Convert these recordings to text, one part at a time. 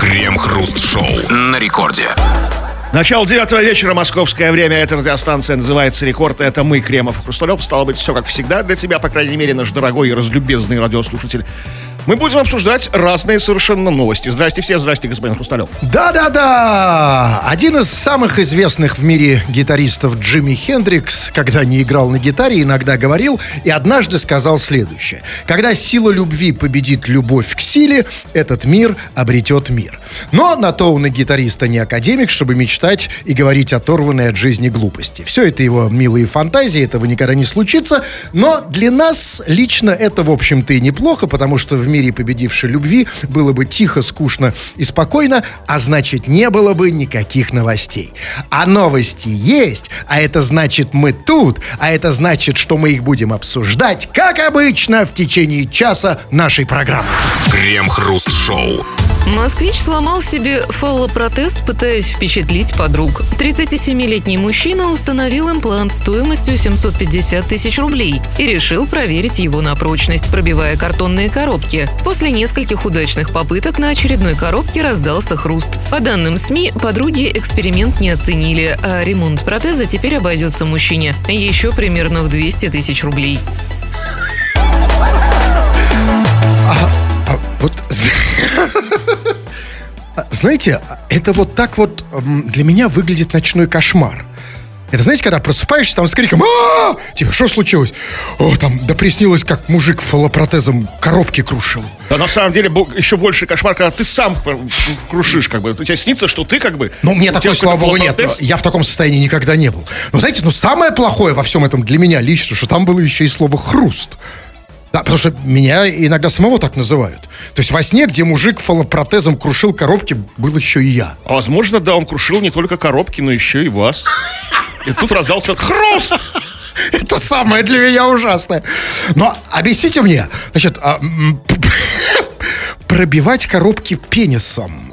Крем-хруст-шоу на рекорде. Начало 9 вечера, московское время. Эта радиостанция называется «Рекорд». Это мы, Кремов и Хрусталев. Стало быть, все как всегда для тебя, по крайней мере, наш дорогой и разлюбезный радиослушатель. Мы будем обсуждать разные совершенно новости. Здрасте все, здрасте, господин Хрусталев. Да-да-да! Один из самых известных в мире гитаристов Джимми Хендрикс, когда не играл на гитаре, иногда говорил и однажды сказал следующее. Когда сила любви победит любовь к силе, этот мир обретет мир. Но на то он и гитарист, а не академик, чтобы мечтать и говорить оторванной от жизни глупости. Все это его милые фантазии, этого никогда не случится. Но для нас лично это, в общем-то, и неплохо, потому что в мире победившей любви было бы тихо, скучно и спокойно, а значит, не было бы никаких новостей. А новости есть, а это значит, мы тут, а это значит, что мы их будем обсуждать, как обычно, в течение часа нашей программы. Крем-хруст-шоу. Москвич сломал себе фаллопротез, пытаясь впечатлить подруг. 37-летний мужчина установил имплант стоимостью 750 тысяч рублей и решил проверить его на прочность, пробивая картонные коробки. После нескольких удачных попыток на очередной коробке раздался хруст. По данным СМИ, подруги эксперимент не оценили, а ремонт протеза теперь обойдется мужчине еще примерно в 200 тысяч рублей. Вот, знаете, это вот так вот для меня выглядит ночной кошмар. Это, знаете, когда просыпаешься там с криком «А-а-а!» Типа, что случилось? О, там, да приснилось, как мужик фаллопротезом коробки крушил. Да, на самом деле, еще больше кошмар, когда ты сам крушишь, как бы. У тебя снится, что ты, как бы... Ну, мне такой, слава богу, нет. Я в таком состоянии никогда не был. Но, знаете, самое плохое во всем этом для меня лично, что там было еще и слово «хруст». Да, потому что меня иногда самого так называют. То есть во сне, где мужик фаллопротезом крушил коробки, был еще и я. А возможно, да, он крушил не только коробки, но еще и вас. И тут раздался хруст! Это самое для меня ужасное. Но объясните мне, значит, пробивать коробки пенисом.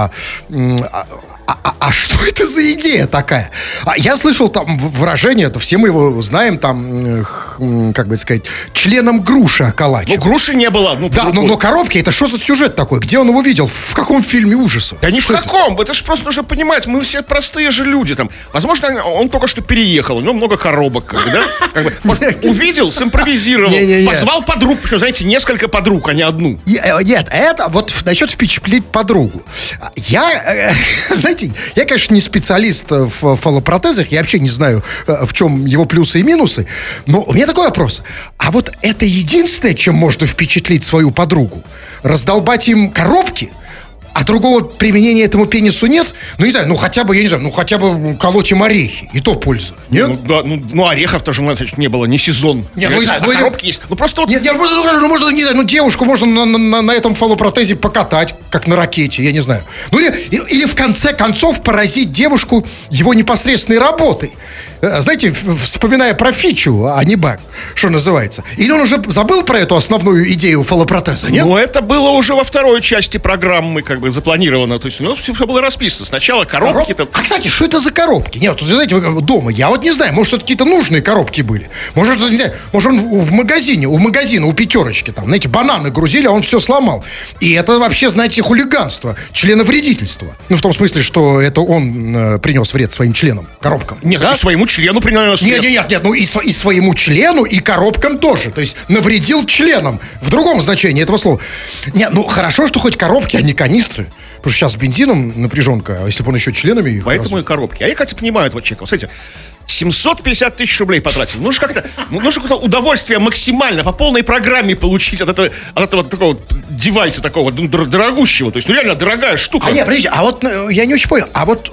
А что это за идея такая? Я слышал там выражение, это все мы его знаем, там, как бы сказать, членом груши околачивать. Ну, груши не было. Да, но коробки, это что за сюжет такой? Где он его видел? В каком фильме ужасов? Да не в каком, это же просто нужно понимать, мы все простые же люди там. Возможно, он только что переехал, у него много коробок, как бы, да? Как бы, увидел, симпровизировал, позвал подруг, причем, знаете, несколько подруг, а не одну. Нет, это вот насчет впечатлить подругу. Знаете, я, конечно, не специалист в фаллопротезах, я вообще не знаю, в чем его плюсы и минусы, но у меня такой вопрос. А вот это единственное, чем можно впечатлить свою подругу? Раздолбать им коробки? А другого применения этому пенису нет? Ну, не знаю, хотя бы колоть им орехи. И то польза. Нет? Орехов тоже, значит, не было, не сезон. Нет, не знаю, коробки есть. Просто вот... Можно, не знаю, девушку можно на этом фаллопротезе покатать, как на ракете, я не знаю. Или в конце концов поразить девушку его непосредственной работой. Знаете, вспоминая про фичу, а не баг, что называется. Или он уже забыл про эту основную идею фаллопротеза, нет? Ну, это было уже во второй части программы, как бы, запланировано. То есть, все было расписано. Сначала коробки-то... А, кстати, что это за коробки? Нет, вот, знаете, дома, я вот не знаю, может, это какие-то нужные коробки были. Может, не знаю, может, он у магазина, у пятерочки, там, знаете, бананы грузили, а он все сломал. И это вообще, знаете, хулиганство, членовредительство. Ну, в том смысле, что это он принес вред своим членам, коробкам. Нет, да? Своему члену принес вред. Нет, и своему члену, и коробкам тоже. То есть навредил членам. В другом значении этого слова. Нет, хорошо, что хоть коробки, а не канистры. Потому что сейчас с бензином напряженка, а если бы он еще членами... Поэтому и коробки. А я, кстати, понимаю этого человека. Смотрите, 750 тысяч рублей потратил. Нужно какое-то удовольствие максимально по полной программе получить от этого такого девайса, такого дорогущего. То есть, реально дорогая штука. Нет, подождите, я не очень понял. А он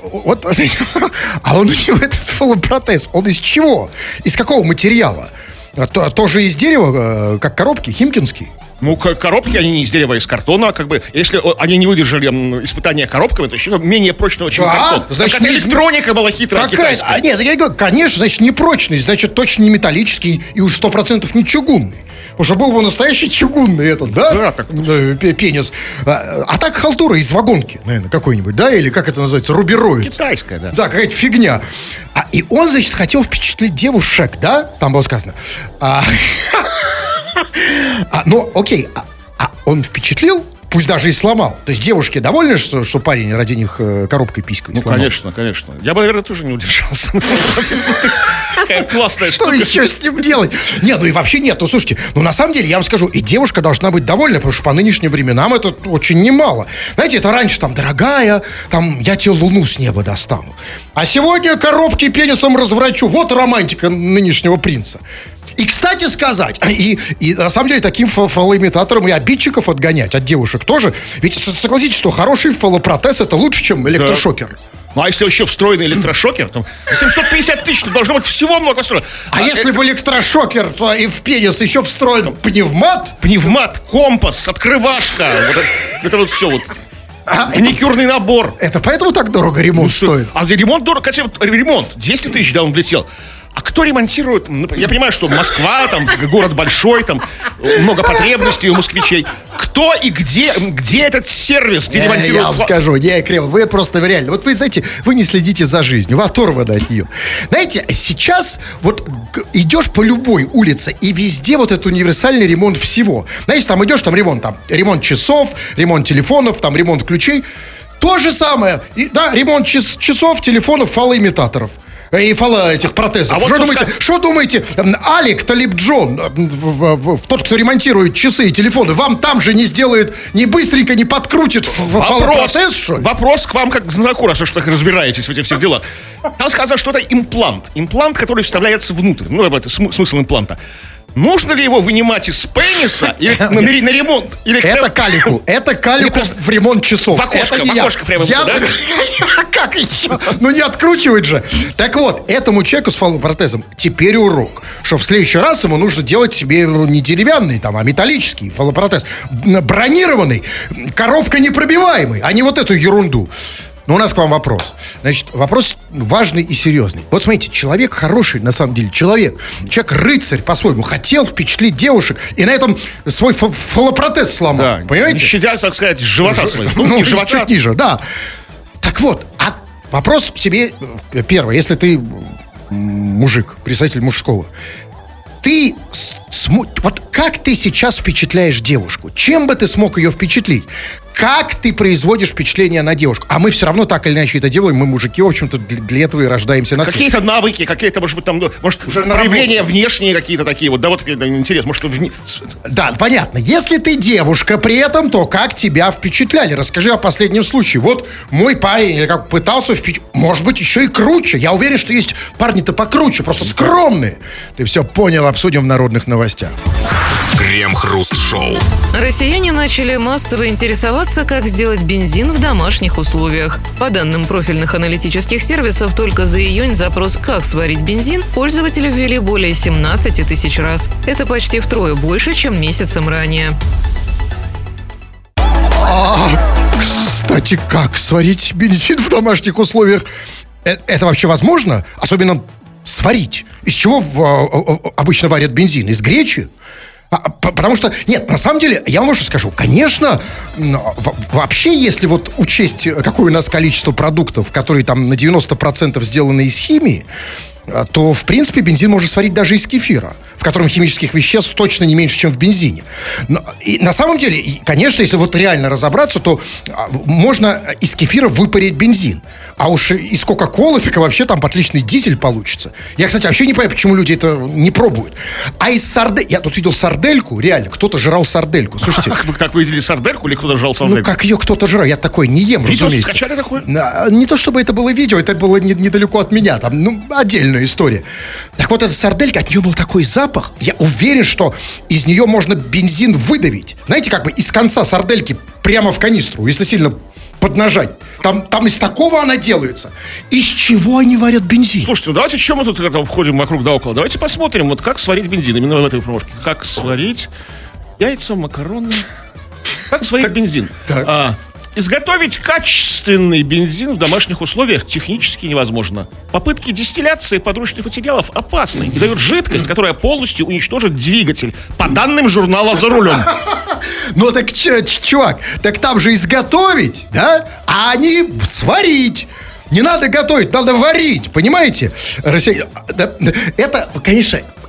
у него этот фаллопротез, он из чего? Из какого материала? Тоже из дерева, как коробки, химкинский? Ну, коробки, они не из дерева, а из картона, как бы. Если они не выдержали испытания коробками, то еще менее прочного, чем картон. Значит, электроника была хитрая, китайская. Нет, я говорю, конечно, значит, не прочный, значит, точно не металлический и уж 100% не чугунный. Потому что был бы настоящий чугунный этот, да? Да, так. Пенис. А так халтура из вагонки, наверное, какой-нибудь, да? Или как это называется? Рубероид. Китайская, да. Да, какая-то фигня. И он, значит, хотел впечатлить девушек, да? Там было сказано. Окей. Он впечатлил? Пусть даже и сломал. То есть девушки довольны, что парень ради них коробкой писькой сломал? Конечно. Я бы, наверное, тоже не удержался. Какая классная штука. Что еще с ним делать? Не, ну и вообще нет. Ну, слушайте, на самом деле, я вам скажу, и девушка должна быть довольна, потому что по нынешним временам это очень немало. Знаете, это раньше там, дорогая, там, я тебе луну с неба достану. А сегодня коробки пенисом разврачу. Вот романтика нынешнего принца. И, кстати сказать, и на самом деле таким фалоимитатором и обидчиков отгонять от девушек тоже. Ведь согласитесь, что хороший фалопротез это лучше, чем электрошокер. Да. Ну, а если еще встроенный электрошокер, там 750 тысяч, то должно быть всего много встроено. А если в электрошокер, то и в пенис еще встроен пневмат? Пневмат, компас, открывашка. Это вот все вот. Маникюрный набор. Это поэтому так дорого ремонт стоит? А ремонт дорого, хотя вот ремонт 200 тысяч, да, он влетел. А кто ремонтирует? Я понимаю, что Москва, там, город большой, там, много потребностей у москвичей. Кто и где этот сервис, где ремонтируют? Я вам скажу, Кирилл, вы просто реально, вот вы, знаете, вы не следите за жизнью, вы оторваны от нее. Знаете, сейчас вот идешь по любой улице, и везде вот этот универсальный ремонт всего. Знаете, там идешь, там ремонт часов, ремонт телефонов, там ремонт ключей. То же самое, ремонт часов, телефонов, фалоимитаторов. И этих протезов. Что думаете, Алик Талибджон, тот, кто ремонтирует часы и телефоны, вам там же не сделает, не быстренько не подкрутит фалопротез, что ли? Вопрос к вам как к знаку, раз уж так разбираетесь в этих всех делах. Там сказано, что это имплант. Имплант, который вставляется внутрь. Ну, это смысл импланта. Нужно ли его вынимать из пениса или на ремонт? Это калику в ремонт часов. В окошко прямо. Как еще? Ну не откручивать же. Так вот, этому человеку с фалопротезом теперь урок, что в следующий раз ему нужно делать себе не деревянный, а металлический фалопротез. Бронированный, коробка непробиваемый, а не вот эту ерунду. Но у нас к вам вопрос. Значит, вопрос важный и серьезный. Вот смотрите, человек хороший, на самом деле, человек-рыцарь, по-своему, хотел впечатлить девушек, и на этом свой фалопротез сломал. Да, понимаете? Не щадя, так сказать, живота своего. Ну, чуть ниже, да. Так вот, вопрос к тебе первый. Если ты мужик, представитель мужского, вот как ты сейчас впечатляешь девушку? Чем бы ты смог ее впечатлить? Как ты производишь впечатление на девушку? А мы все равно так или иначе это делаем. Мы, мужики, в общем-то, для этого и рождаемся на свет. Какие-то навыки, какие-то, может быть, там, может, уже проявления внешние какие-то такие. Вот, да, вот интересно, может, Да, понятно. Если ты девушка при этом, то как тебя впечатляли? Расскажи о последнем случае. Вот мой парень как пытался впечатлить. Может быть, еще и круче. Я уверен, что есть парни-то покруче, просто скромные. Ты все понял, обсудим в народных новостях. Крем-хруст-шоу. Россияне начали массово интересоваться, как сделать бензин в домашних условиях. По данным профильных аналитических сервисов, только за июнь запрос «Как сварить бензин» пользователи ввели более 17 тысяч раз. Это почти втрое больше, чем месяцем ранее. Кстати, как сварить бензин в домашних условиях? Это вообще возможно? Особенно сварить. Из чего обычно варят бензин? Из гречи? Потому что, нет, на самом деле, я вам вот что скажу. Конечно, вообще, если вот учесть, какое у нас количество продуктов, которые там на 90% сделаны из химии, то, в принципе, бензин можно сварить даже из кефира, в котором химических веществ точно не меньше, чем в бензине. И на самом деле, конечно, если вот реально разобраться, то можно из кефира выпарить бензин. А уж из Кока-Колы так и вообще там отличный дизель получится. Я, кстати, вообще не понимаю, почему люди это не пробуют. А из сардельки... Я тут видел сардельку, реально, кто-то жрал сардельку. Слушайте. Так вы видели сардельку или кто-то жрал сардельку? Ну, как ее кто-то жрал, я такое не ем, видео разумеется. Скачали такое? Не то, чтобы это было видео, это было недалеко от меня. Там, отдельная история. Так вот, эта сарделька, от нее был такой запах. Я уверен, что из нее можно бензин выдавить. Знаете, как бы из конца сардельки прямо в канистру, если сильно поднажать. Там из такого она делается. Из чего они варят бензин? Слушайте, давайте, что мы тут входим вокруг да около? Давайте посмотрим, вот как сварить бензин. Именно в этой промышке. Как сварить яйца, макароны. Как сварить бензин? Изготовить качественный бензин в домашних условиях технически невозможно. Попытки дистилляции подручных материалов опасны и дают жидкость, которая полностью уничтожит двигатель, по данным журнала «За рулем». Ну так, чувак, так там же изготовить, да? А они сварить. Не надо готовить, надо варить, понимаете? Это, конечно,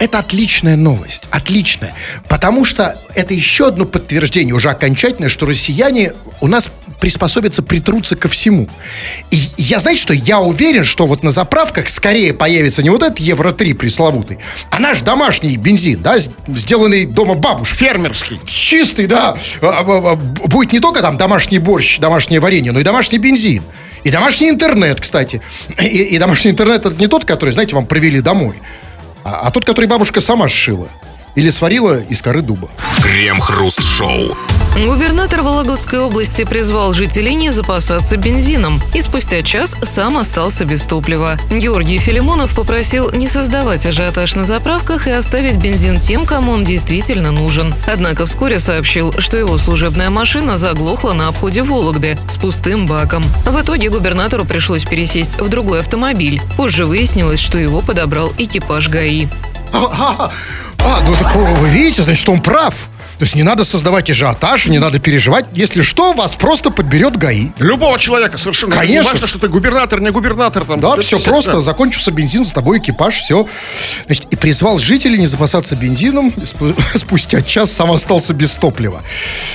это отличная новость. Отличная. Потому что это еще одно подтверждение, уже окончательное, что россияне у нас приспособятся, притрутся ко всему. И я, знаете что, я уверен, что вот на заправках скорее появится не вот этот Евро-3 пресловутый, а наш домашний бензин, да, сделанный дома бабушкой. Фермерский. Чистый, да. Будет не только там домашний борщ, домашнее варенье, но и домашний бензин. И домашний интернет, кстати. И домашний интернет — это не тот, который, знаете, вам привели домой, а тот, который бабушка сама сшила. Или сварила из коры дуба. Крем-хруст-шоу. Губернатор Вологодской области призвал жителей не запасаться бензином и спустя час сам остался без топлива. Георгий Филимонов попросил не создавать ажиотаж на заправках и оставить бензин тем, кому он действительно нужен. Однако вскоре сообщил, что его служебная машина заглохла на обходе Вологды с пустым баком. В итоге губернатору пришлось пересесть в другой автомобиль. Позже выяснилось, что его подобрал экипаж ГАИ. Ну так вы видите, значит, он прав. То есть не надо создавать ажиотаж, не надо переживать. Если что, вас просто подберет ГАИ. Любого человека совершенно. Конечно. Не важно, что ты губернатор, не губернатор. Там, да, все просто. Закончился бензин, с тобой экипаж, все. Значит, и призвал жителей не запасаться бензином. Спустя час сам остался без топлива.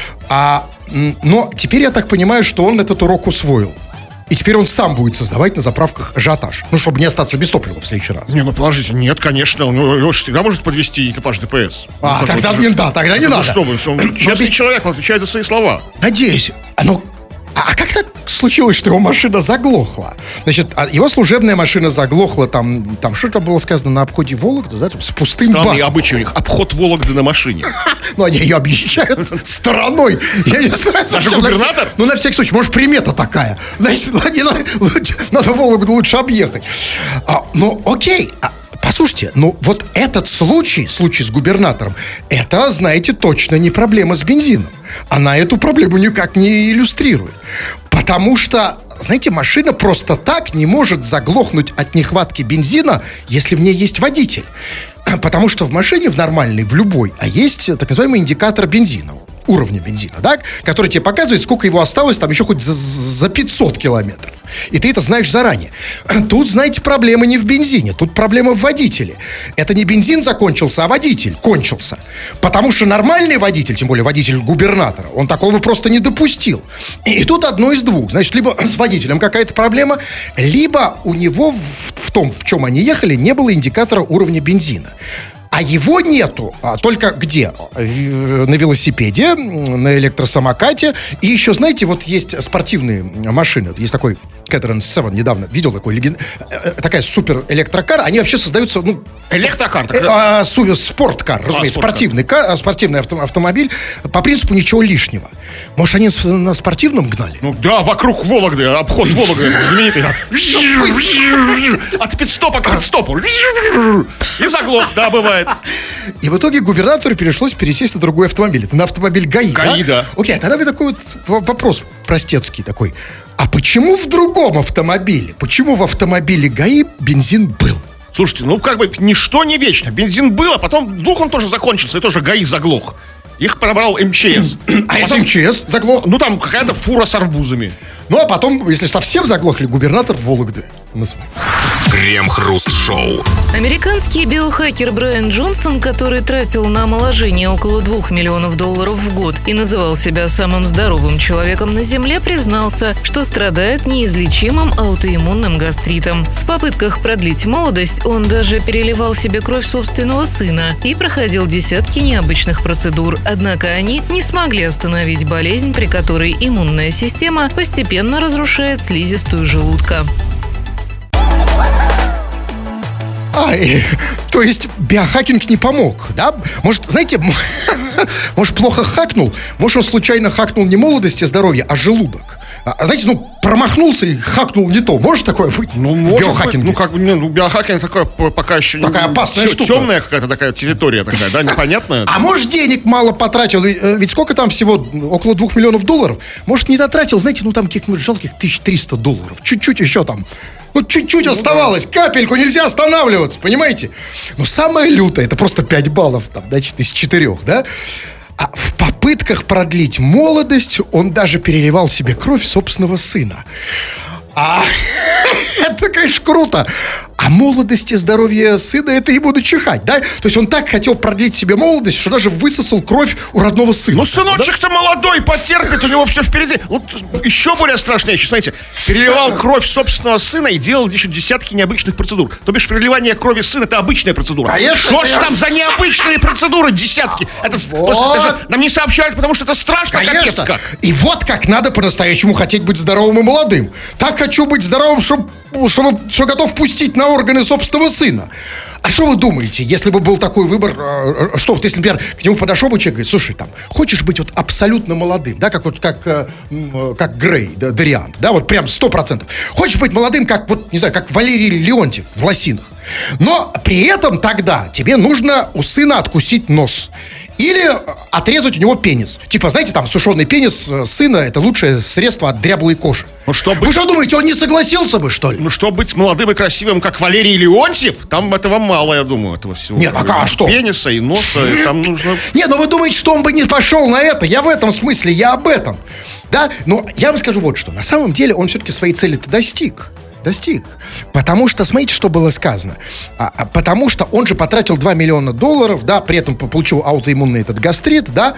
Но теперь я так понимаю, что он этот урок усвоил. И теперь он сам будет создавать на заправках ажиотаж. Ну, чтобы не остаться без топлива в следующий раз. Не, ну подождите, нет, конечно. Его же всегда может подвести экипаж ДПС. Тогда не надо. Что вы, он честный человек, он отвечает за свои слова. Надеюсь. А как так случилось, что его машина заглохла? Значит, его служебная машина заглохла, там что-то было сказано на обходе Вологды, да, там, с пустым баком. Странный обычай у них, обход Вологды на машине. Ну, они ее объезжают стороной. Я не знаю, даже губернатор? Ну, на всякий случай, может, примета такая. Значит, надо Вологду лучше объехать. Ну, окей. Послушайте, вот этот случай с губернатором, это, знаете, точно не проблема с бензином. Она эту проблему никак не иллюстрирует. Потому что, знаете, машина просто так не может заглохнуть от нехватки бензина, если в ней есть водитель. Потому что в машине, в нормальной, в любой, есть так называемый индикатор бензина, уровня бензина, да, который тебе показывает, сколько его осталось, там еще хоть за 500 километров. И ты это знаешь заранее. Тут, знаете, проблема не в бензине, тут проблема в водителе. Это не бензин закончился, а водитель кончился. Потому что нормальный водитель, тем более водитель губернатора, он такого просто не допустил. И тут одно из двух. Значит, либо с водителем какая-то проблема, либо у него в том, в чем они ехали, не было индикатора уровня бензина. А его нету только где? На велосипеде, на электросамокате. И еще, знаете, вот есть спортивные машины. Есть такой Caterham 7, недавно видел такой такая супер электрокар. Они вообще создаются, Электрокар? Спорткар, разумеется, спортивный автомобиль. По принципу ничего лишнего. Может, они на спортивном гнали? Ну да, вокруг Вологды, обход Вологды знаменитый. От пидстопа к пидстопу. И заглох, да, бывает. И в итоге губернатору пришлось пересесть на другой автомобиль. Это на автомобиль ГАИ, ГАИ, да? Окей, тогда мне такой вот вопрос простецкий такой. А почему в другом автомобиле? Почему в автомобиле ГАИ бензин был? Слушайте, ничто не вечно. Бензин был, а потом вдруг он тоже закончился, и тоже ГАИ заглох. Их подобрал МЧС. А если МЧС заглох? Там какая-то фура с арбузами. Ну, а потом, если совсем заглохли, губернатор Вологды. Крем-хруст-шоу. Американский биохакер Брайан Джонсон, который тратил на омоложение около $2 миллионов в год и называл себя самым здоровым человеком на Земле, признался, что страдает неизлечимым аутоиммунным гастритом. В попытках продлить молодость он даже переливал себе кровь собственного сына и проходил десятки необычных процедур. Однако они не смогли остановить болезнь, при которой иммунная система постепенно разрушает слизистую желудка. То есть биохакинг не помог, да? Может, знаете, может, плохо хакнул? Может, он случайно хакнул не молодость и здоровье, а желудок? Знаете, промахнулся и хакнул не то. Может такое быть? Биохакинг. Биохакинг такое пока еще... Такая опасная штука. Темная какая-то такая территория такая, да, непонятная. А может, денег мало потратил? Ведь сколько там всего? Около $2 миллионов? Может, не дотратил, знаете, там каких-нибудь жалких $1300. Чуть-чуть еще там. Чуть-чуть оставалось, капельку, нельзя останавливаться, понимаете? Но самое лютое, это просто 5 баллов, из 4, да? А в попытках продлить молодость он даже переливал себе кровь собственного сына. Это, конечно, круто. А молодость и здоровье сына, это ему дочихать, да? То есть он так хотел продлить себе молодость, что даже высосал кровь у родного сына. Ну, сыночек-то молодой, потерпит, у него все впереди. Вот еще более страшная вещь, знаете, переливал кровь собственного сына и делал еще десятки необычных процедур. То бишь, переливание крови сына — это обычная процедура. Что ж там за необычные процедуры, десятки? Это же нам не сообщают, потому что это страшно, капец как. И вот как надо по-настоящему хотеть быть здоровым и молодым. Так хочу быть здоровым, что готов пустить на органы собственного сына. А что вы думаете, если бы был такой выбор, что вот если, например, к нему подошел бы человек и говорит: слушай, там, хочешь быть вот абсолютно молодым, да, как Грей, да, Дориан, да, вот прям 100%. Хочешь быть молодым, как, вот, не знаю, как Валерий Леонтьев в «Лосинах». Но при этом тогда тебе нужно у сына откусить нос. Или отрезать у него пенис. Типа, знаете, там, сушеный пенис сына — это лучшее средство от дряблой кожи. Ну, Вы что думаете, он не согласился бы, что ли? Ну, чтобы быть молодым и красивым, как Валерий Леонтьев, там этого мало, я думаю, этого всего. Нет, а что? Пениса и носа, и там нужно... Нет, ну вы думаете, что он бы не пошел на это? Я в этом смысле, я об этом. Да, но я вам скажу вот что. На самом деле он все-таки своей цели-то достиг. Потому что, смотрите, что было сказано. Потому что он же потратил $2 миллиона, да, при этом получил аутоиммунный этот гастрит, да,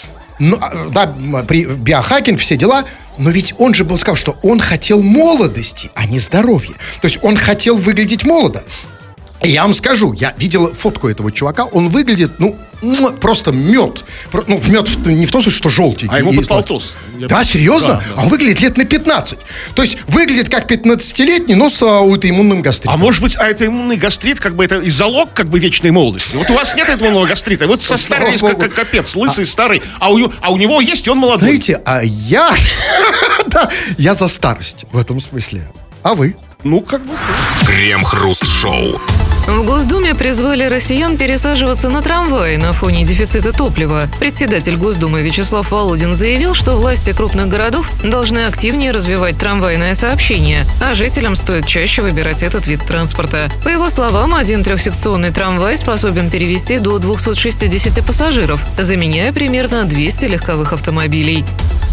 при биохакинг, все дела. Но ведь он же был сказал, что он хотел молодости, а не здоровья. То есть он хотел выглядеть молодо. И я вам скажу, я видел фотку этого чувака, он выглядит, просто мед. Ну, в мед не в том смысле, что желтенький. А ему под полтос. Да, серьезно? Да. Он выглядит лет на 15. То есть выглядит как 15-летний, но с аутоиммунным гастритом. А может быть, аутоиммунный гастрит, как бы это и залог, как бы, вечной молодости? Вот у вас нет аутоиммунного гастрита, вот со старый, как капец, лысый, старый, а у него есть, и он молодой. Знаете, а я... Да, я за старость в этом смысле. А вы? Ну, как бы... Крем-хруст-шоу. В Госдуме призвали россиян пересаживаться на трамваи на фоне дефицита топлива. Председатель Госдумы Вячеслав Володин заявил, что власти крупных городов должны активнее развивать трамвайное сообщение, а жителям стоит чаще выбирать этот вид транспорта. По его словам, один трехсекционный трамвай способен перевезти до 260 пассажиров, заменяя примерно 200 легковых автомобилей.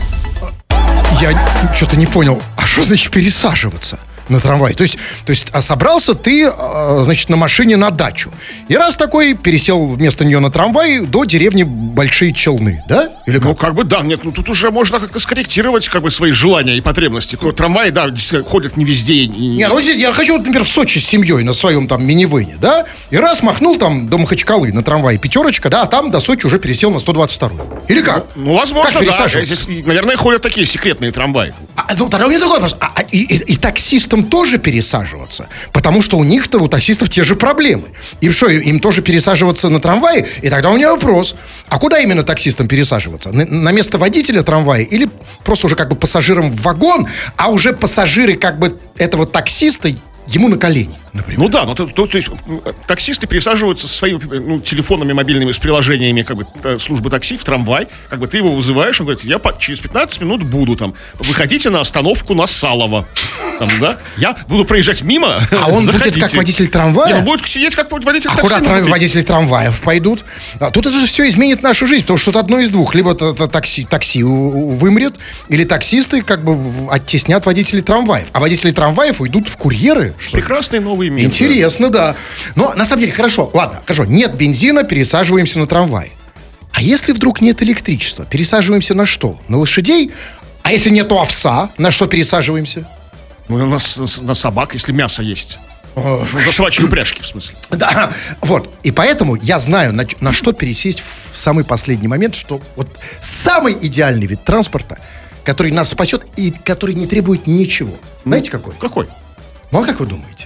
Я что-то не понял, а что значит пересаживаться на трамвай? То есть собрался ты, значит, на машине на дачу. И раз такой пересел вместо нее на трамвай до деревни Большие Челны, да? Или как? Ну, как бы, да. Нет, тут уже можно как-то скорректировать, как бы, свои желания и потребности. Трамваи, да, действительно, ходят не везде. Я хочу, например, в Сочи с семьей на своем там минивэне, да? И раз махнул там до Махачкалы на трамвае пятерочка, да, а там до Сочи уже пересел на 122. Или как? Ну, возможно, как да. Здесь, наверное, ходят такие секретные трамваи. Тогда у меня другой вопрос. И таксистам тоже пересаживаться? Потому что у них-то, у таксистов те же проблемы. Им что, им тоже пересаживаться на трамвае? И тогда у меня вопрос. А куда именно таксистам пересаживаться? На место водителя трамвая или просто уже как бы пассажирам в вагон, а уже пассажиры как бы этого таксиста ему на колени, например? Ну да, то есть таксисты пересаживаются со своими телефонами мобильными, с приложениями как бы службы такси в трамвай. Как бы ты его вызываешь, он говорит: я через 15 минут буду там. Выходите на остановку на Салово. Там, да? Я буду проезжать мимо. А он заходите. Будет как водитель трамвая? Нет, он будет сидеть как водитель такси. А куда водители трамваев пойдут? Тут это же все изменит нашу жизнь, потому что одно из двух. Либо такси вымрет, или таксисты как бы оттеснят водителей трамваев. А водители трамваев уйдут в курьеры. Прекрасный новый мир. Интересно, да. Но на самом деле, хорошо, нет бензина, пересаживаемся на трамвай. А если вдруг нет электричества, пересаживаемся на что? На лошадей? А если нету овса, на что пересаживаемся? Ну, у нас на собак, если мясо есть. На собачьи упряжки, в смысле. Да, вот. И поэтому я знаю, на что пересесть в самый последний момент, что вот самый идеальный вид транспорта, который нас спасет и который не требует ничего. Знаете, какой? Какой? Ну, а как вы думаете?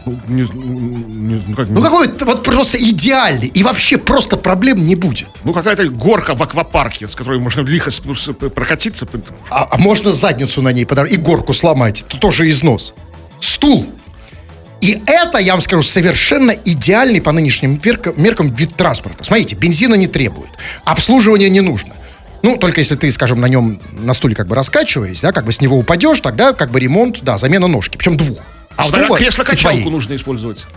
Какой? Вот просто идеальный. И вообще просто проблем не будет. Ну, какая-то горка в аквапарке, с которой можно лихо прокатиться. А можно задницу на ней подорвать и горку сломать. Это тоже износ. Стул. И это, я вам скажу, совершенно идеальный по нынешним меркам вид транспорта. Смотрите, бензина не требует. Обслуживания не нужно. Ну, только если ты, скажем, на нем, на стуле как бы раскачиваясь, да, как бы с него упадешь, тогда как бы ремонт, да, замена ножки. Причем двух. А вот кресло-качалку нужно использовать.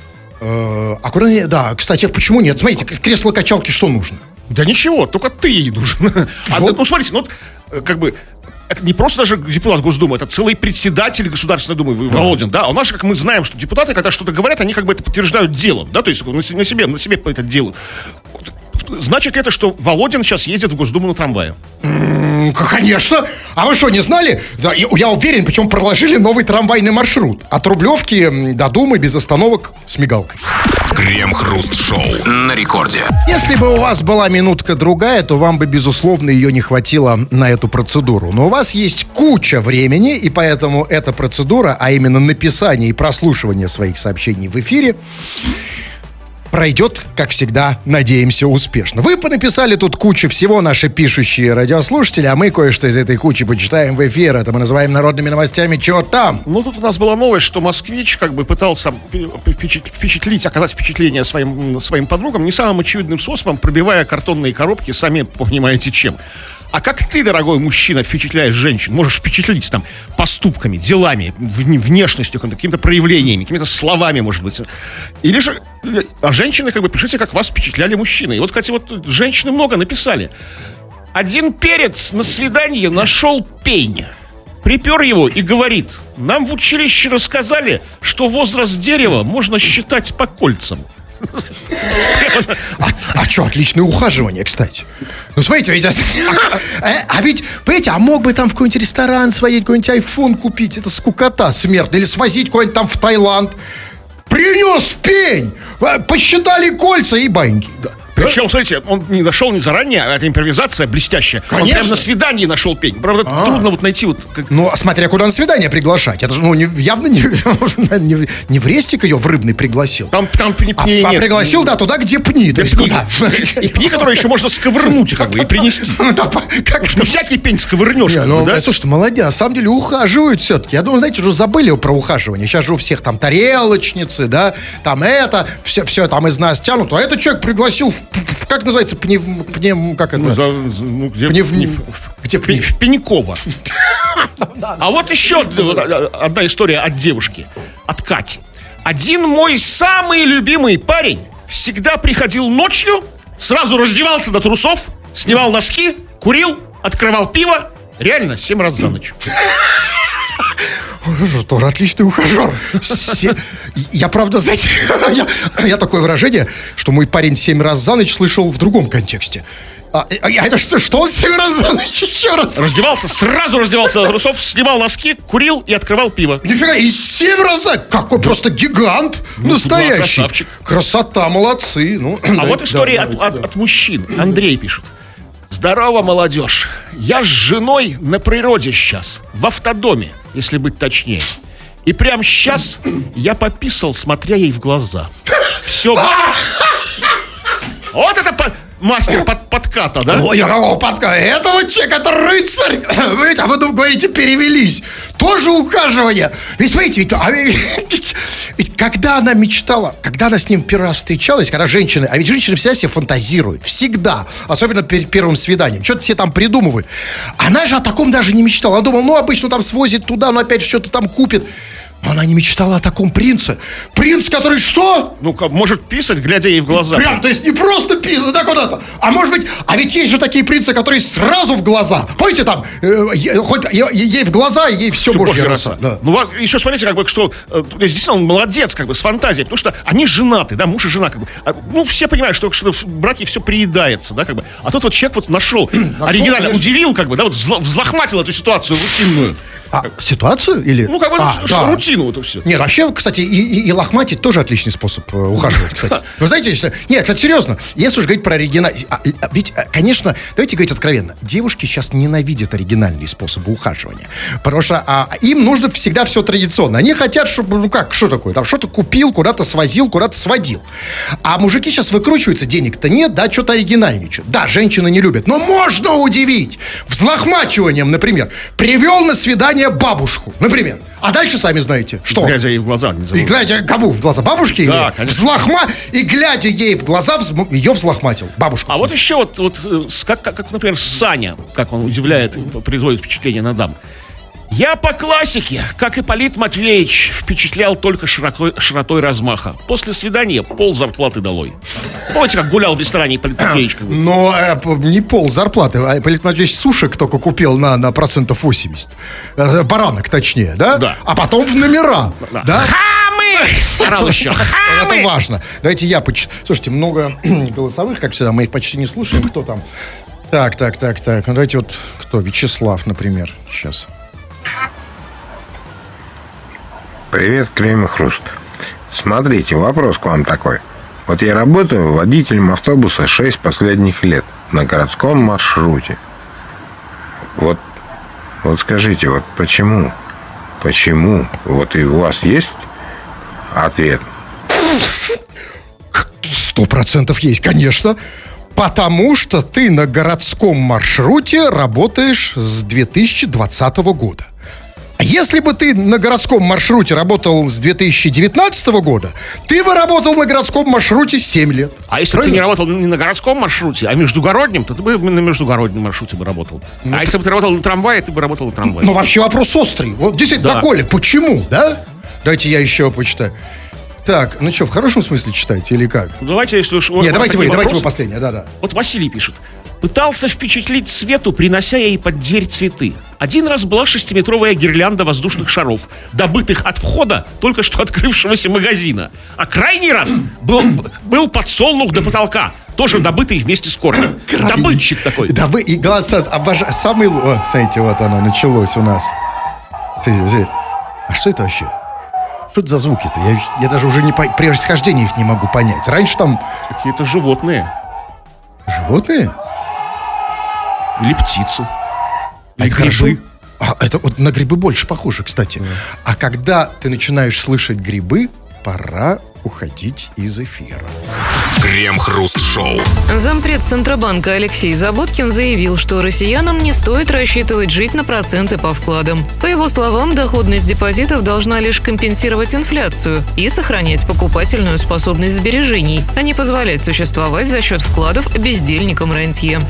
Да, кстати, почему нет? Смотрите, кресло-качалки что нужно? Да ничего, только ты ей нужен. Ну, смотрите, как бы это не просто даже депутат Госдумы, это целый председатель Государственной Думы, Володин, да. А у нас же, как мы знаем, что депутаты, когда что-то говорят, они как бы это подтверждают делом, да, то есть на себе это делают. Значит ли это, что Володин сейчас ездит в Госдуму на трамвае? Конечно. А вы что, не знали? Да, я уверен, причем проложили новый трамвайный маршрут. От Рублевки до Думы без остановок с мигалкой. Крем-хруст-шоу на рекорде. Если бы у вас была минутка-другая, то вам бы, безусловно, ее не хватило на эту процедуру. Но у вас есть куча времени, и поэтому эта процедура, а именно написание и прослушивание своих сообщений в эфире, пройдет, как всегда, надеемся, успешно. Вы понаписали тут кучу всего, наши пишущие радиослушатели, а мы кое-что из этой кучи почитаем в эфир. Это мы называем народными новостями. Чего там? Ну, тут у нас была новость, что москвич как бы пытался впечатлить, оказать впечатление своим подругам не самым очевидным способом, пробивая картонные коробки, сами понимаете чем. А как ты, дорогой мужчина, впечатляешь женщин? Можешь впечатлить там поступками, делами, внешностью, какими-то проявлениями, какими-то словами, может быть. Или же... А женщины, как бы, пишите, как вас впечатляли мужчины. И вот, кстати, вот женщины много написали. Один перец на свидании нашел пень. Припер его и говорит: нам в училище рассказали, что возраст дерева можно считать по кольцам. А что, отличное ухаживание, кстати. Ну, смотрите, ведь... А ведь, понимаете, а мог бы там в какой-нибудь ресторан сводить, какой-нибудь айфон купить, это скукота смертная, или свозить куда-нибудь там в Таиланд. Принес пень, посчитали кольца и баньки. Да. Причем, смотрите, он не нашел не заранее, а это импровизация блестящая. Конечно. Он прямо на свидании нашел пень. Правда, трудно вот найти вот... Ну, смотря куда на свидание приглашать. Это же, ну, явно не в Рестик ее в Рыбный пригласил. Там пни нет. А пригласил, да, туда, где пни. То есть куда? И пни, которые еще можно сковырнуть, как бы, и принести. Ну, всякий пень сковырнешь, да? Слушайте, молодец, на самом деле ухаживают все-таки. Я думаю, знаете, уже забыли про ухаживание. Сейчас же у всех там тарелочницы, да, там это, все там из нас тянут. А этот человек пригласил как называется, как это? Где в Пеньково. А вот еще одна история от девушки, от Кати. Один мой самый любимый парень всегда приходил ночью, сразу раздевался до трусов, снимал носки, курил, открывал пиво. Реально, 7 раз за ночь. Тоже отличный ухажер. Я, правда, знаете, я такое выражение, что мой парень 7 раз за ночь слышал в другом контексте. Это что он 7 раз за ночь? Еще раз. Сразу раздевался до трусов, снимал носки, курил и открывал пиво. Нифига, и 7 раз за ночь. Какой просто гигант настоящий. Красавчик. Красота, молодцы. А вот история от мужчин. Андрей пишет. Здорово, молодежь. Я с женой на природе сейчас, в автодоме, если быть точнее. И прямо сейчас я пописал, смотря ей в глаза. Все. Вот это мастер подката, да? Ой, какого подката? Это вот человек, это рыцарь. А вы говорите, перевелись. Тоже ухаживание. Ведь смотрите, ведь когда она мечтала, когда она с ним первый раз встречалась, когда женщины, а ведь женщины всегда себе фантазируют, всегда, особенно перед первым свиданием, что-то все там придумывают. Она же о таком даже не мечтала. Она думала, ну, обычно там свозит туда, но опять что-то там купит. Но она не мечтала о таком принце. Принц, который что? Ну, может писать, глядя ей в глаза. Прям, то есть не просто писать, да, куда-то. А может быть, а ведь есть же такие принцы, которые сразу в глаза. Помните, там, хоть ей в глаза, ей все божья роса. Да. Ну, еще смотрите, как бы, что действительно он молодец, как бы, с фантазией. Потому что они женаты, да, муж и жена, как бы. Ну, все понимают, что в браке все приедается, да, как бы. А тут вот человек вот нашел оригинально, удивил, как бы, да, вот взлохматил эту ситуацию рутинную. Ситуацию или? Ну, как бы, рутину это все. Нет, вообще, кстати, и лохматить тоже отличный способ ухаживать, кстати. Вы знаете, если... Нет, кстати, серьезно, если уж говорить про оригинал... Ведь, конечно, давайте говорить откровенно, девушки сейчас ненавидят оригинальные способы ухаживания. Потому что им нужно всегда все традиционно. Они хотят, чтобы, ну как, что такое? Там что-то купил, куда-то свозил, куда-то сводил. А мужики сейчас выкручиваются, денег-то нет, да, что-то оригинальничают. Да, женщины не любят, но можно удивить. Взлохмачиванием, например. Привел на свидание бабушку, например. А дальше сами знаете, что? Глядя ей в глаза. И глядя кому? В глаза бабушки? Да, конечно. И глядя ей в глаза, ее взлохматил. Бабушку. А вот еще вот как, например, Саня, как он удивляет, производит впечатление на дам. Я по классике, как Ипполит Матвеевич, впечатлял только широтой размаха. После свидания пол зарплаты долой. Помните, как гулял в ресторане Ипполит Матвеевич? Но не пол зарплаты, а Ипполит Матвеевич сушек только купил на 80%. Баранок, точнее, да? Да. А потом в номера. Да? Хамы! Орал еще. Хамы! Это важно. Давайте я Слушайте, много голосовых, как всегда, мы их почти не слушаем. Кто там? Так. Ну, давайте вот кто? Вячеслав, например. Сейчас. Привет, Крем и Хруст. Смотрите, вопрос к вам такой. Вот я работаю водителем автобуса 6 последних лет на городском маршруте. Вот скажите, вот почему? Почему? Вот и у вас есть ответ? 100% есть, конечно. Потому что ты на городском маршруте работаешь с 2020 года. А если бы ты на городском маршруте работал с 2019 года, ты бы работал на городском маршруте 7 лет. А если бы ты не работал не на городском маршруте, а междугороднем, то ты бы на междугороднем маршруте бы работал. А если бы ты работал на трамвае, ты бы работал на трамвае. Ну, вообще вопрос острый. Вот действительно, Да. Коля, почему, да? Давайте я еще почитаю. Так, ну что, в хорошем смысле читаете или как? Ну, давайте, если уж... Нет, давайте вы вопросы. последнее, да. Вот Василий пишет. Пытался впечатлить Свету, принося ей под дверь цветы. Один раз была 6-метровая гирлянда воздушных шаров, добытых от входа только что открывшегося магазина. А крайний раз был подсолнух до потолка, тоже добытый вместе с корнем. Добытчик такой. Да вы и голоса самый... О, смотрите, вот оно началось у нас. А что это вообще? Что это за звуки-то? Я даже уже при происхождении их не могу понять. Раньше там... Какие-то животные. Животные? Или птицы. Или Это хорошо. грибы. Это вот на грибы больше похоже, кстати. А когда ты начинаешь слышать грибы, пора уходить из эфира. Крем-хруст-шоу. Зампред Центробанка Алексей Заботкин заявил, что россиянам не стоит рассчитывать жить на проценты по вкладам. По его словам, доходность депозитов должна лишь компенсировать инфляцию и сохранять покупательную способность сбережений, а не позволять существовать за счет вкладов бездельникам-рантье.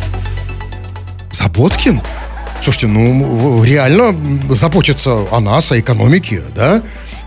Заботкин? Слушайте, ну, реально заботится о нас, о экономике, да?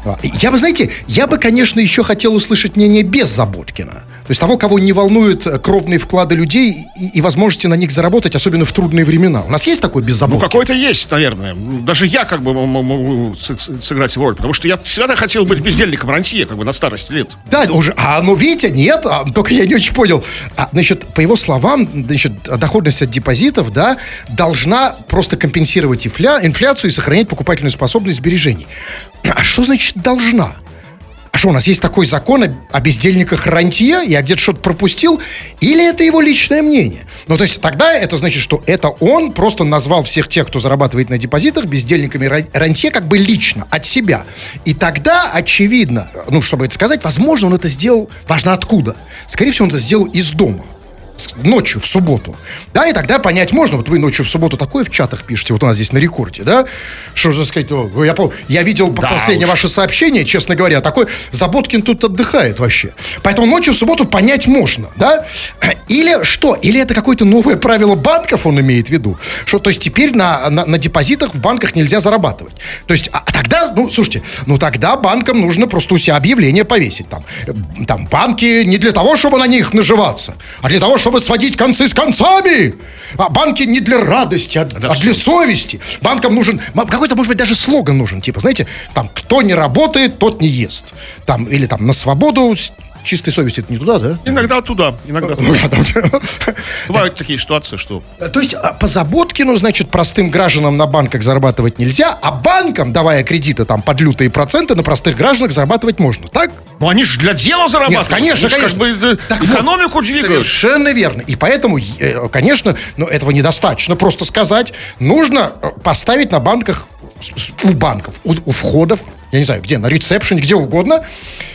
Я бы, конечно, еще хотел услышать мнение без Заботкина. То есть того, кого не волнуют кровные вклады людей и возможности на них заработать, особенно в трудные времена. У нас есть такой без Заботкина? Ну, какой-то есть, наверное. Даже я как бы могу сыграть роль, потому что я всегда хотел быть бездельником рантье, как бы на старости лет. Да, уже, ну, видите, нет, только я не очень понял. Значит, по его словам, доходность от депозитов, да, должна просто компенсировать инфляцию и сохранять покупательную способность сбережений. А что значит должна? А что, у нас есть такой закон о бездельниках рантье? Я где-то что-то пропустил? Или это его личное мнение? Ну, то есть тогда это значит, что это он просто назвал всех тех, кто зарабатывает на депозитах, бездельниками рантье как бы лично, от себя. И тогда, очевидно, ну, чтобы это сказать, возможно, он это сделал, важно откуда. Скорее всего, он это сделал из дома. Ночью, в субботу. Да, и тогда понять можно. Вот вы ночью в субботу такое в чатах пишете, вот у нас здесь на рекорде, да? Что же сказать, я видел последнее ваше сообщение, честно говоря, такой Заботкин тут отдыхает вообще. Поэтому ночью в субботу понять можно, да? Или что? Или это какое-то новое правило банков он имеет в виду? Что, то есть теперь на депозитах в банках нельзя зарабатывать. То есть, тогда, ну, слушайте, тогда банкам нужно просто у себя объявление повесить. Там банки не для того, чтобы на них наживаться, а для того, чтобы сводить концы с концами. А банки не для радости, а для совести. Банкам нужен, какой-то, может быть, даже слоган нужен. Типа, знаете, кто не работает, тот не ест. Или на свободу с чистой совестью. Это не туда, да? Иногда туда, иногда туда. Бывают такие ситуации, что... То есть по Заботкину, значит, простым гражданам на банках зарабатывать нельзя, а банкам, давая кредиты под лютые проценты, на простых гражданах зарабатывать можно, так? Ну, они же для дела зарабатывают. Нет, конечно, они конечно. Как бы так экономику двигают. Совершенно верно. И поэтому, конечно, этого недостаточно просто сказать. Нужно поставить на банках, у банков, у входов, я не знаю, где, на ресепшене, где угодно.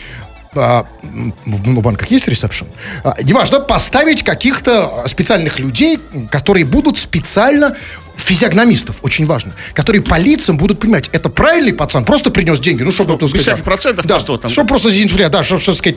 В банках есть ресепшн? Неважно, поставить каких-то специальных людей, которые будут специально, физиогномистов, очень важно, которые по лицам будут понимать, это правильный пацан, просто принес деньги, ну, чтобы... Без всяких процентов, да, чтобы просто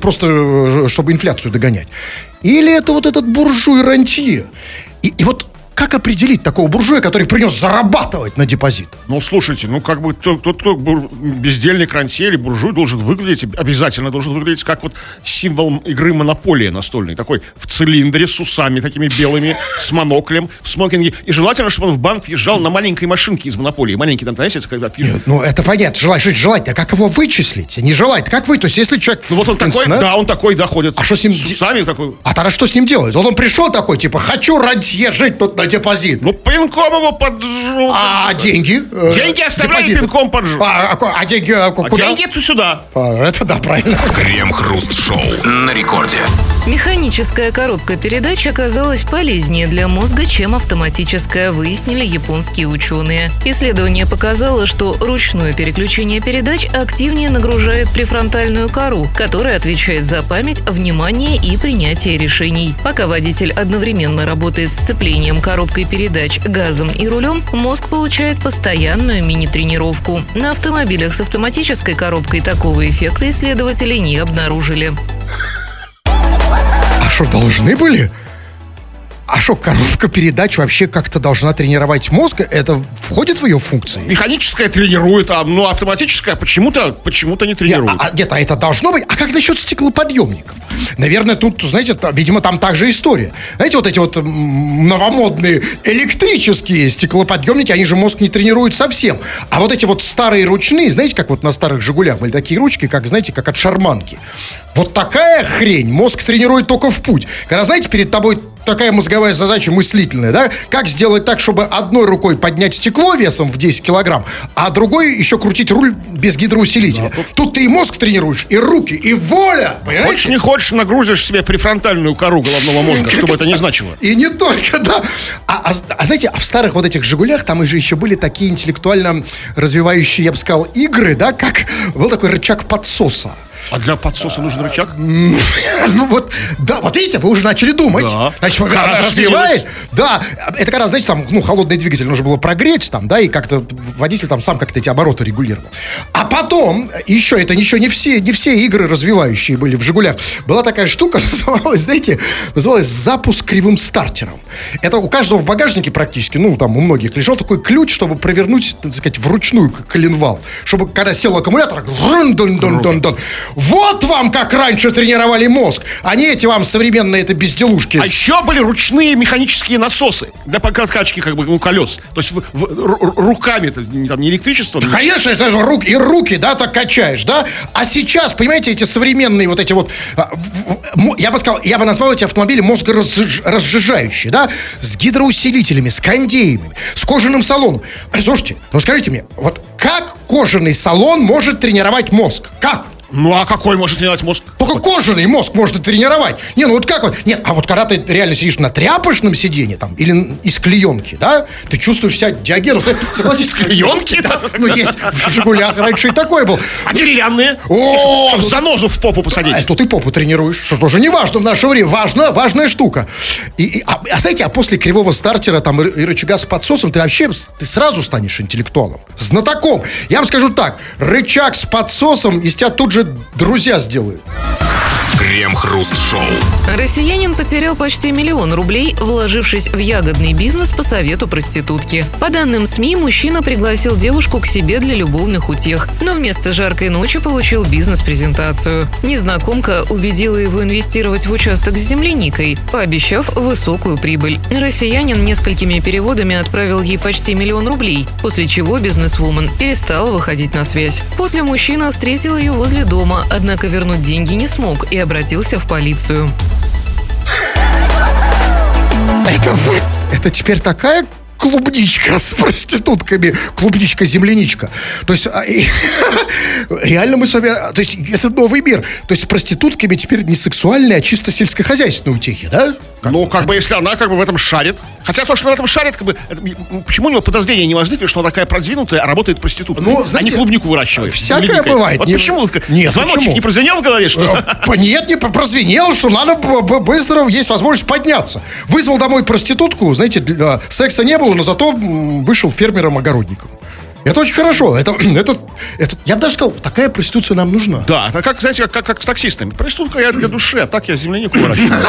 просто чтобы инфляцию догонять. Или это вот этот буржуй рантье. И вот как определить такого буржуя, который принес зарабатывать на депозит? Ну, слушайте, как бы тот, кто бездельник, рантье или буржуй должен выглядеть, обязательно должен выглядеть как вот символ игры «Монополия» настольной. Такой в цилиндре, с усами такими белыми, с моноклем, в смокинге. И желательно, чтобы он в банк въезжал на маленькой машинке из «Монополии». Маленький там, знаете, когда Нет, это понятно. Желать, а как его вычислить? Не желать, как вы? То есть, если человек... Ну, вот он такой, он такой доходит. А что с ним... С усами такой. А тогда что с ним делать? Вот он пришел такой, типа, хочу рантье жить тут на депозит. Ну, пинком его поджру. А деньги? Деньги оставляй, пинком поджру. А деньги куда? Деньги это сюда. Это да, правильно. Крем-хруст-шоу на рекорде. Механическая коробка передач оказалась полезнее для мозга, чем автоматическая, выяснили японские ученые. Исследование показало, что ручное переключение передач активнее нагружает префронтальную кору, которая отвечает за память, внимание и принятие решений. Пока водитель одновременно работает с сцеплением, коробкой передач, газом и рулем, мозг получает постоянную мини-тренировку. На автомобилях с автоматической коробкой такого эффекта исследователи не обнаружили. А что, должны были? А что, коробка передач вообще как-то должна тренировать мозг? Это входит в ее функции? Механическая тренирует, а автоматическая почему-то не тренирует. Нет, это должно быть. А как насчет стеклоподъемников? Наверное, тут, знаете, видимо, там также история. Знаете, вот эти вот новомодные электрические стеклоподъемники, они же мозг не тренируют совсем. А вот эти вот старые ручные, знаете, как вот на старых «Жигулях» были такие ручки, как, знаете, как от шарманки. Вот такая хрень мозг тренирует только в путь. Когда, знаете, перед тобой такая мозговая задача мыслительная, да? Как сделать так, чтобы одной рукой поднять стекло весом в 10 килограмм, а другой еще крутить руль без гидроусилителя. Да, тут ты и мозг тренируешь, и руки, и воля. Понимаете? Хочешь, не хочешь, нагрузишь себе префронтальную кору головного мозга, чтобы это не значило. И не только, да. Знаете, в старых вот этих «Жигулях» там же еще были такие интеллектуально развивающие, я бы сказал, игры, да, как был такой рычаг подсоса. А для подсоса нужен рычаг? Ну вот, да, вот видите, вы уже начали думать. Да. Значит, развивает. Да, это когда, знаете, там, холодный двигатель нужно было прогреть, там, да, и как-то водитель там сам как-то эти обороты регулировал. А потом, еще, это еще не все игры развивающие были в «Жигулях». Была такая штука, называлась запуск кривым стартером. Это у каждого в багажнике практически, там у многих лежал такой ключ, чтобы провернуть, так сказать, вручную коленвал. Чтобы, когда сел аккумулятор, вот вам как раньше тренировали мозг, а не эти вам современные это безделушки. А еще были ручные механические насосы для подкачки колес. То есть руками, там не электричество. Да, конечно, это руки, да, так качаешь, да. А сейчас, понимаете, эти современные вот эти вот, я бы назвал эти автомобили мозгоразжижающие, да, с гидроусилителями, с кондеями, с кожаным салоном. Слушайте, скажите мне, вот как кожаный салон может тренировать мозг? Как? Ну, а какой может тренировать мозг? Только кожаный мозг может тренировать. Вот как вот? Нет, а вот когда ты реально сидишь на тряпочном сиденье там, или из клеенки, да, ты чувствуешь себя Диогеном. Согласись, из клеенки? Да. Есть в «Жигулях» раньше и такой был. А деревянные? Чтоб занозу в попу посадить. А тут и попу тренируешь, что тоже не важно в наше время. Важная штука. Знаете, после кривого стартера там и рычага с подсосом ты сразу станешь интеллектуалом, знатоком. Я вам скажу так, рычаг с подсосом из тебя тут же друзья сделают. Крем-хруст-шоу. Россиянин потерял почти 1 миллион рублей, вложившись в ягодный бизнес по совету проститутки. По данным СМИ, мужчина пригласил девушку к себе для любовных утех, но вместо жаркой ночи получил бизнес-презентацию. Незнакомка убедила его инвестировать в участок с земляникой, пообещав высокую прибыль. Россиянин несколькими переводами отправил ей почти 1 миллион рублей, после чего бизнесвумен перестала выходить на связь. После мужчина встретил ее возле дома, однако вернуть деньги не смог и обратился в полицию. Это теперь такая клубничка с проститутками, клубничка-земляничка. То есть реально мы с вами, то есть это новый мир. То есть с проститутками теперь не сексуальные, а чисто сельскохозяйственные утехи, да? Если она в этом шарит. Хотя то, что она в этом шарит, почему у него подозрения не возникли, что она такая продвинутая, а работает проституткой? А не клубнику выращивает. Всякое бывает. Вот почему? Нет, звоночек не прозвенел в голове, что? Нет, не прозвенел, что надо быстро, есть возможность подняться. Вызвал домой проститутку, знаете, секса не было, но зато вышел фермером-огородником. Это очень хорошо. Это, я бы даже сказал, такая проституция нам нужна. Да, это как, знаете, как с таксистами. Проститутка я для души, а так я землянику выращиваю.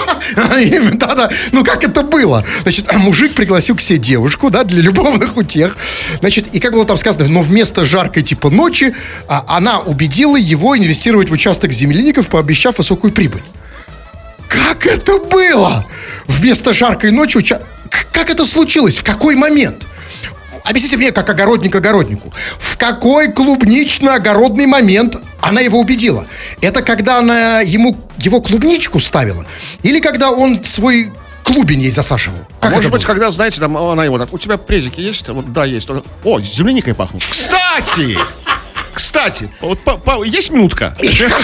Да. Ну, как это было? Значит, мужик пригласил к себе девушку, да, для любовных утех. Значит, и как было там сказано, но вместо жаркой типа ночи она убедила его инвестировать в участок земляников, пообещав высокую прибыль. Как это было? Вместо жаркой ночи как это случилось? В какой момент? Объясните мне, как огородник огороднику. В какой клубнично-огородный момент она его убедила? Это когда она его клубничку ставила? Или когда он свой клубень ей засашивал? Может быть, когда, знаете, там она ему так, у тебя презики есть? Вот, да, есть. О, земляникой пахнут. Кстати, вот есть минутка?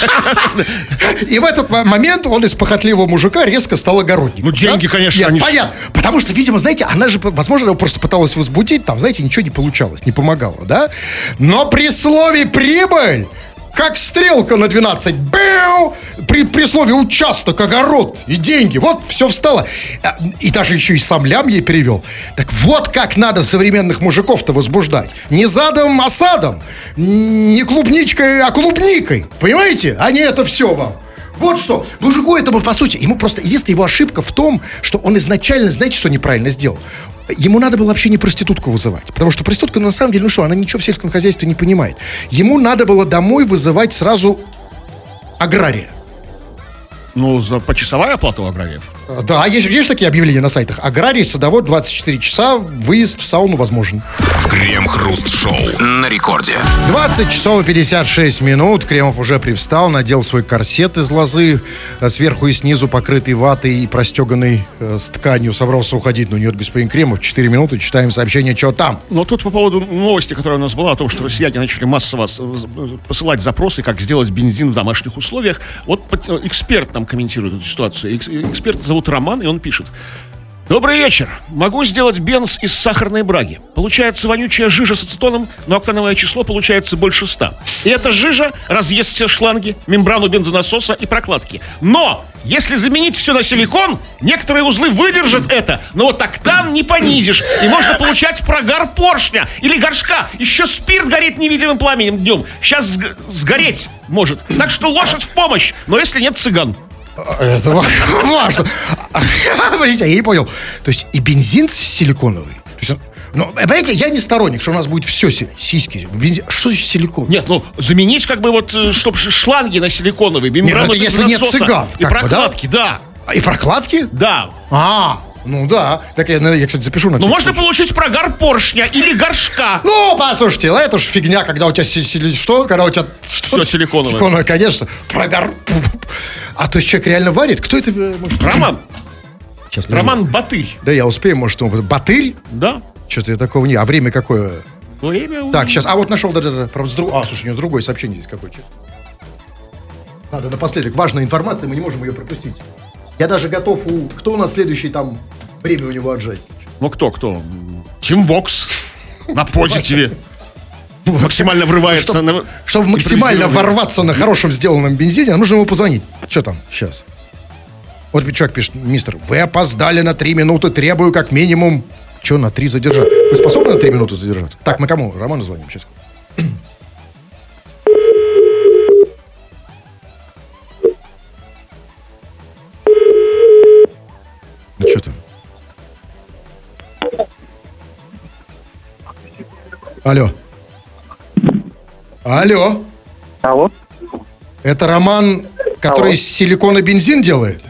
И в этот момент он из похотливого мужика резко стал огородником. Ну, деньги, да? Конечно. Понятно. Потому что, видимо, знаете, она же, возможно, его просто пыталась возбудить, там, знаете, ничего не получалось, не помогало, да? Но при слове «прибыль», как стрелка на 12, бэу, при слове «участок», «огород» и деньги, вот, все встало. И даже еще и сам лям ей перевел. Так вот как надо современных мужиков-то возбуждать. Не задом, а садом. Не клубничкой, а клубникой. Понимаете? А не это все вам. Вот что. Мужику этому, по сути, ему просто... Единственная его ошибка в том, что он изначально, знаете, что неправильно сделал? Ему надо было вообще не проститутку вызывать. Потому что проститутка, на самом деле, она ничего в сельском хозяйстве не понимает. Ему надо было домой вызывать сразу агрария. Ну, за почасовая оплата у аграриев? Да, есть такие объявления на сайтах. Аграрий, садовод, 24 часа, выезд в сауну возможен. Крем-хруст-шоу на рекорде. 20 часов и 56 минут. Кремов уже привстал, надел свой корсет из лозы, сверху и снизу покрытый ватой и простеганный с тканью. Собрался уходить. Но нет, господин Кремов, 4 минуты, читаем сообщение, что там. Но тут по поводу новости, которая у нас была, о том, что россияне начали массово посылать запросы, как сделать бензин в домашних условиях. Вот эксперт нам комментирует эту ситуацию. Эксперт зовут Роман, и он пишет: добрый вечер. Могу сделать бенз из сахарной браги. Получается вонючая жижа с ацетоном, но октановое число получается больше 100. И эта жижа разъест все шланги, мембрану бензонасоса и прокладки. Но если заменить все на силикон, некоторые узлы выдержат это, но вот октан не понизишь. И можно получать прогар поршня или горшка. Еще спирт горит невидимым пламенем днем. Сейчас сгореть может. Так что лошадь в помощь, но если нет, цыган. Это важно. Подождите, я не понял. То есть и бензин силиконовый? Но, понимаете, я не сторонник, что у нас будет все сиськи. Бензин. Что значит силикон? Нет, заменить чтобы шланги на силиконовые, мембрану если нет цыган. И прокладки, да. И прокладки? Да. Ну да. Так я, кстати, запишу на. Ну, можно получить прогар поршня или горшка. Ну, послушайте, это ж фигня, когда у тебя что? Когда у тебя все силиконовое. Силиконовое, конечно. Прогар. А то есть человек реально варит? Кто это? Роман. Сейчас Роман Батырь. Да, я успею, может, Батырь? Да. Что-то я такого не. А время какое? Время. Так, сейчас. А вот нашел, да. Правда, слушай, у него другое сообщение здесь какое-то. Надо напоследок. Важная информация, мы не можем ее пропустить. Я даже готов Кто у нас следующий там время у него отжать? Ну, кто? Тим Вокс. На позитиве. Максимально врывается. Чтобы максимально ворваться на хорошем сделанном бензине, нам нужно ему позвонить. Что там? Сейчас. Вот человек пишет: мистер, вы опоздали на 3 минуты, требую как минимум... Что на 3 задержать? Вы способны на 3 минуты задержаться? Так, мы кому? Роману звоним сейчас. Ну что там? Алло. Алло. Это Роман, который силикона бензин делает?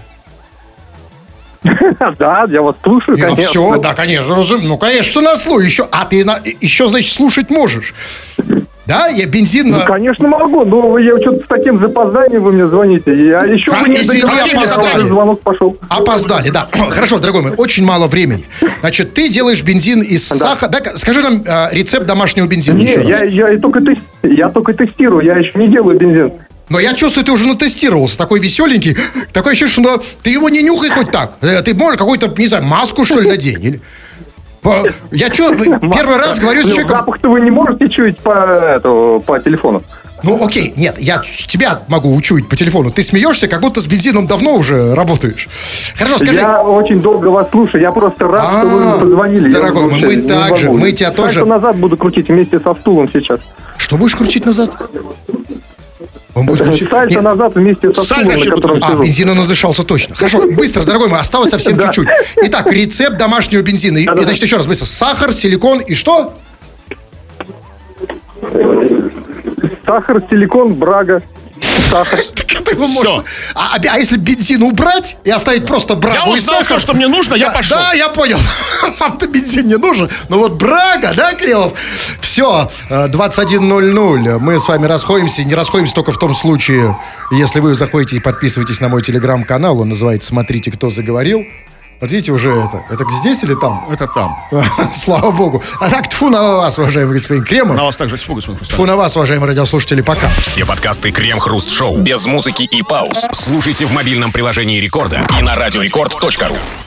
Да, я вас слушаю, конечно. Все, да, конечно. Ну, конечно, на слух. Ты еще, значит, слушать можешь. Да, я бензин... Ну, конечно, могу. Но я что-то с таким запозданием вы мне звоните. Я еще опоздали. Звонок пошел. Опоздали, да. Хорошо, дорогой мой, очень мало времени. Значит, ты делаешь бензин из сахара. Да, скажи нам рецепт домашнего бензина. Не, я только тестирую, я еще не делаю бензин. Но я чувствую, ты уже натестировался. Такой веселенький. Такое ощущение, что ты его не нюхай хоть так. Ты можешь какую-то, не знаю, маску, что ли, надень? Я первый раз говорю с человеком... Запах-то вы не можете чуять по телефону? Ну, окей, нет, я тебя могу учуять по телефону. Ты смеешься, как будто с бензином давно уже работаешь. Хорошо, скажи. Я очень долго вас слушаю, я просто рад, что вы мне позвонили. Дорогой мой, мы также, мы тебя тоже... Сальто назад буду крутить вместе со стулом сейчас. Что будешь крутить назад? Он будет крутить... Сальто Нет. назад вместе со Сальто стулом, на еще котором буду- сижу. Бензина надышался точно. Хорошо, быстро, дорогой мой, осталось совсем чуть-чуть. Итак, рецепт домашнего бензина. И, значит, еще раз, быстро. Сахар, силикон и что? Сахар, силикон, брага. Сахар. Ты его можешь- Всё. А если бензин убрать и оставить просто Я брагу и узнал сахар... все, что мне нужно, я пошел. Да, я понял. Вам-то бензин не нужен. Но вот брага, да, Кремов? Все, 21:00. Мы с вами расходимся. Не расходимся только в том случае, если вы заходите и подписываетесь на мой телеграм-канал. Он называется «Смотрите, кто заговорил». Вот видите, уже это здесь или там? Это там. Слава богу. А так, тьфу на вас, уважаемый господин Кремов. На вас также тьфу, господин Тьфу на вас, уважаемые радиослушатели, пока. Все подкасты Крем-Хруст Шоу без музыки и пауз слушайте в мобильном приложении Рекорда и на радиорекорд.ру.